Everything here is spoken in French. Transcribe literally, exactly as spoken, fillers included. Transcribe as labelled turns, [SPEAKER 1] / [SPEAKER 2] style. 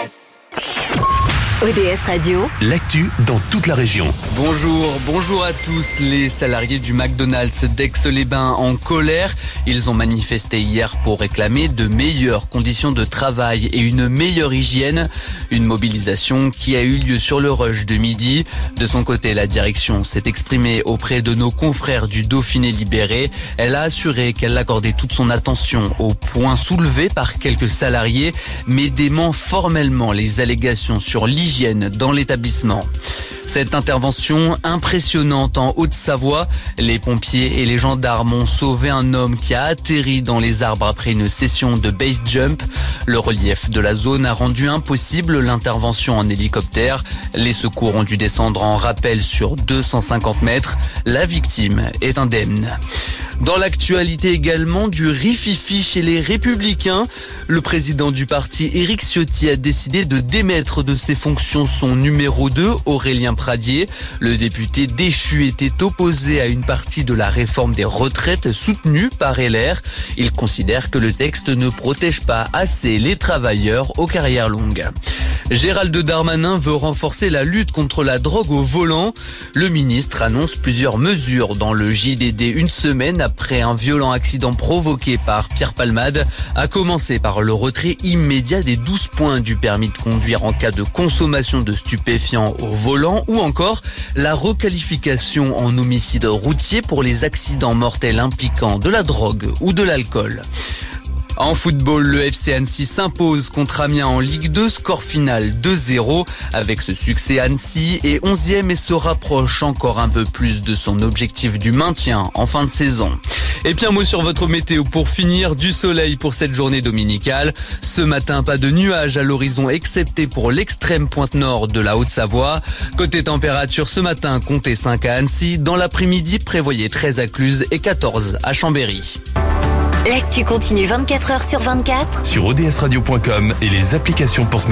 [SPEAKER 1] S. O D S Radio,
[SPEAKER 2] l'actu dans toute la région.
[SPEAKER 3] Bonjour, bonjour à tous. Les salariés du McDonald's d'Aix-les-Bains en colère. Ils ont manifesté hier pour réclamer de meilleures conditions de travail et une meilleure hygiène. Une mobilisation qui a eu lieu sur le rush de midi. De son côté, la direction s'est exprimée auprès de nos confrères du Dauphiné libéré. Elle a assuré qu'elle accordait toute son attention aux points soulevés par quelques salariés, mais dément formellement les allégations sur l'hygiène dans l'établissement. Cette intervention impressionnante en Haute-Savoie, les pompiers et les gendarmes ont sauvé un homme qui a atterri dans les arbres après une session de base jump. Le relief de la zone a rendu impossible l'intervention en hélicoptère. Les secours ont dû descendre en rappel sur deux cent cinquante mètres. La victime est indemne. Dans l'actualité également, du rififi chez les Républicains. Le président du parti, Éric Ciotti, a décidé de démettre de ses fonctions son numéro deux, Aurélien Pradié. Le député déchu était opposé à une partie de la réforme des retraites soutenue par L R. Il considère que le texte ne protège pas assez les travailleurs aux carrières longues. Gérald Darmanin veut renforcer la lutte contre la drogue au volant. Le ministre annonce plusieurs mesures dans le J D D une semaine après un violent accident provoqué par Pierre Palmade, à commencer par le retrait immédiat des douze points du permis de conduire en cas de consommation de stupéfiants au volant ou encore la requalification en homicide routier pour les accidents mortels impliquant de la drogue ou de l'alcool. En football, le F C Annecy s'impose contre Amiens en Ligue deux, score final deux zéro. Avec ce succès, Annecy est onzième et se rapproche encore un peu plus de son objectif du maintien en fin de saison. Et puis un mot sur votre météo pour finir, du soleil pour cette journée dominicale. Ce matin, pas de nuages à l'horizon excepté pour l'extrême pointe nord de la Haute-Savoie. Côté température, ce matin, comptez cinq à Annecy. Dans l'après-midi, prévoyez treize à Cluse et quatorze à Chambéry.
[SPEAKER 1] l'actu continue vingt-quatre heures sur vingt-quatre
[SPEAKER 2] Sur o d s radio point com et les applications pour